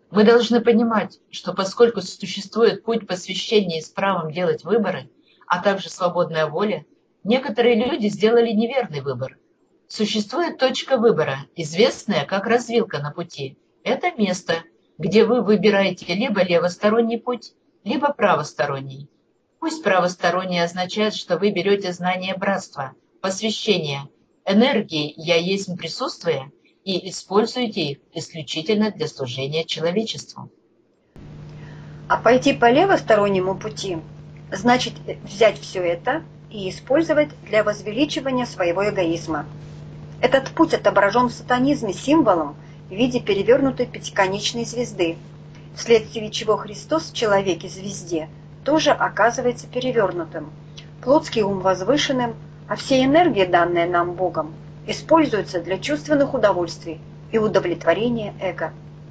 Мы должны понимать, что поскольку существует путь посвящения с правом делать выборы, а также свободная воля, некоторые люди сделали неверный выбор. Существует точка выбора, известная как развилка на пути. Это место, где вы выбираете либо левосторонний путь, либо правосторонний. Пусть правосторонний означает, что вы берете знание братства, посвящение, энергии «Я есть присутствие» и используете их исключительно для служения человечеству. А пойти по левостороннему пути значит взять все это и использовать для возвеличивания своего эгоизма. Этот путь отображен в сатанизме символом в виде перевернутой пятиконечной звезды, вследствие чего Христос в человеке-звезде тоже оказывается перевернутым, плотский ум возвышенным, а все энергии, данные нам Богом, используются для чувственных удовольствий и удовлетворения эго.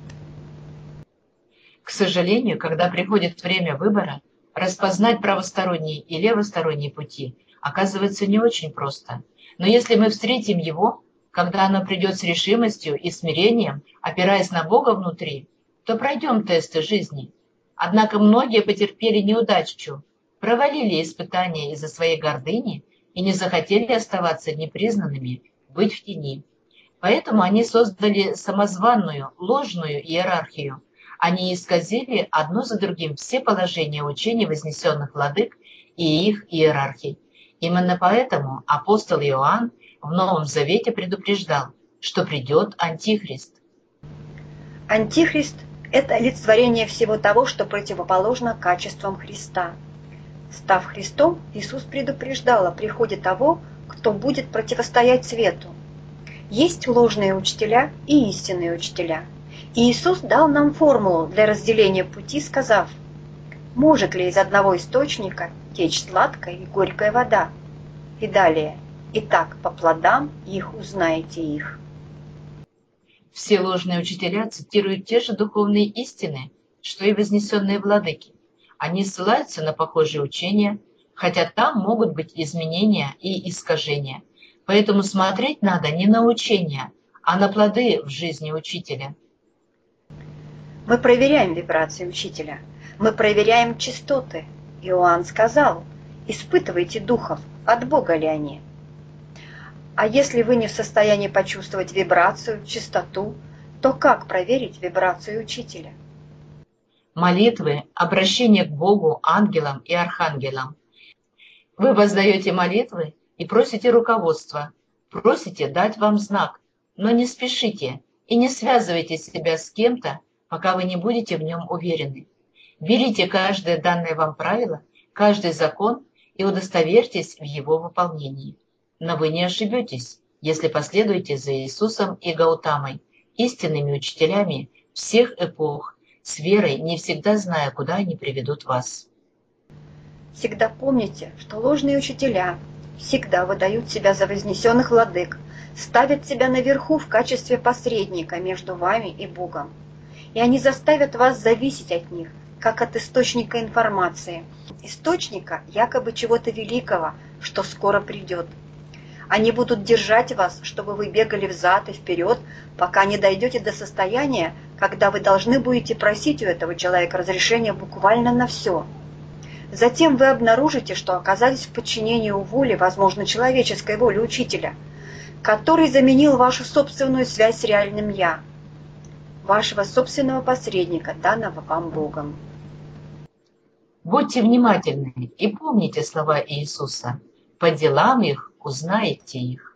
К сожалению, когда приходит время выбора, распознать правосторонний и левосторонний пути оказывается не очень просто. Но если мы встретим его, когда оно придет с решимостью и смирением, опираясь на Бога внутри, то пройдем тесты жизни. Однако многие потерпели неудачу, провалили испытания из-за своей гордыни и не захотели оставаться непризнанными, быть в тени. Поэтому они создали самозванную, ложную иерархию. Они исказили одно за другим все положения учений вознесенных владык и их иерархий. Именно поэтому апостол Иоанн в Новом Завете предупреждал, что придет Антихрист. Антихрист – это олицетворение всего того, что противоположно качествам Христа. Став Христом, Иисус предупреждал о приходе того, кто будет противостоять свету. Есть ложные учителя и истинные учителя. И Иисус дал нам формулу для разделения пути, сказав: «Может ли из одного источника течь сладкая и горькая вода?» И далее: «Итак, по плодам их узнаете их». Все ложные учителя цитируют те же духовные истины, что и вознесенные владыки. Они ссылаются на похожие учения, хотя там могут быть изменения и искажения. Поэтому смотреть надо не на учения, а на плоды в жизни учителя. Мы проверяем вибрации учителя, мы проверяем частоты. Иоанн сказал: «Испытывайте духов, от Бога ли они». А если вы не в состоянии почувствовать вибрацию, частоту, то как проверить вибрацию учителя? Молитвы, обращение к Богу, ангелам и архангелам. Вы воздаете молитвы и просите руководства, просите дать вам знак, но не спешите и не связывайте себя с кем-то, пока вы не будете в нем уверены. Берите каждое данное вам правило, каждый закон и удостоверьтесь в его выполнении. Но вы не ошибетесь, если последуете за Иисусом и Гаутамой, истинными учителями всех эпох, с верой, не всегда зная, куда они приведут вас. Всегда помните, что ложные учителя всегда выдают себя за вознесенных владык, ставят себя наверху в качестве посредника между вами и Богом. И они заставят вас зависеть от них, как от источника информации, источника якобы чего-то великого, что скоро придет. Они будут держать вас, чтобы вы бегали взад и вперед, пока не дойдете до состояния, когда вы должны будете просить у этого человека разрешения буквально на все. Затем вы обнаружите, что оказались в подчинении у воли, возможно, человеческой воли учителя, который заменил вашу собственную связь с реальным «я», вашего собственного посредника, данного вам Богом. Будьте внимательны и помните слова Иисуса. По делам их узнаете их.